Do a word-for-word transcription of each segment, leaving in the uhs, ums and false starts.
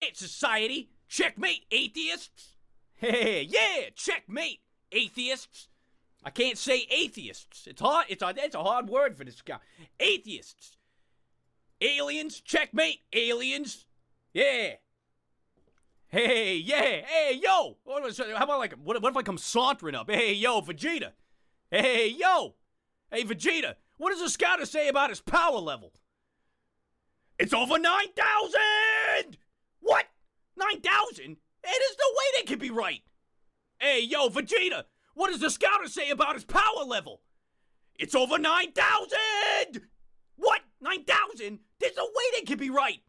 quiet society. Checkmate, atheists. Hey, yeah, checkmate, atheists. I can't say atheists. It's hard. It's a, it's a hard word for this guy. Atheists. Aliens, checkmate, aliens. Yeah. Hey, yeah, hey, yo. How about like, what, what if I come sauntering up? Hey, yo, Vegeta. Hey, yo. Hey, Vegeta, what does the scouter say about his power level? It's over nine thousand! What? nine thousand? It is no way that can be right. Hey, yo, Vegeta, what does the scouter say about his power level? It's over nine thousand! What? nine thousand? There's no way that can be right.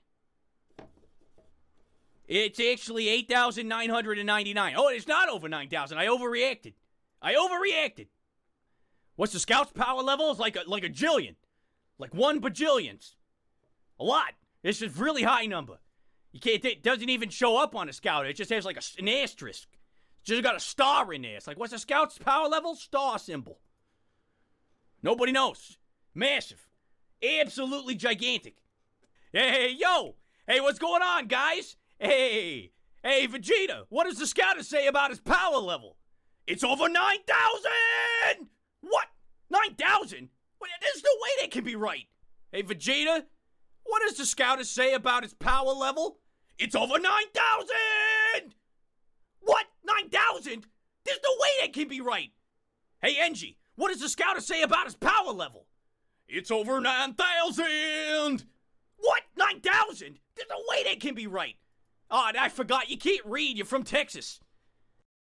It's actually eight thousand nine hundred ninety-nine. Oh, it's not over nine thousand. I overreacted. I overreacted. What's the scout's power level? It's like a, like a jillion. Like one bajillions. A lot. It's a really high number. You can't, it doesn't even show up on a scout. It just has like a, an asterisk. It's just got a star in there. It's like, what's the scout's power level? Star symbol. Nobody knows. Massive. Absolutely gigantic. Hey, yo. Hey, what's going on, guys? Hey. Hey, Vegeta. What does the scouter say about his power level? It's over nine thousand! What? nine thousand? There's no way that can be right. Hey, Vegeta. What does the scouter say about his power level? It's over nine thousand! What? nine thousand? There's no way that can be right. Hey, Engie, what does the scouter say about his power level? It's over nine thousand! What? nine thousand? There's no way that can be right. Oh, and I forgot, you can't read. You're from Texas.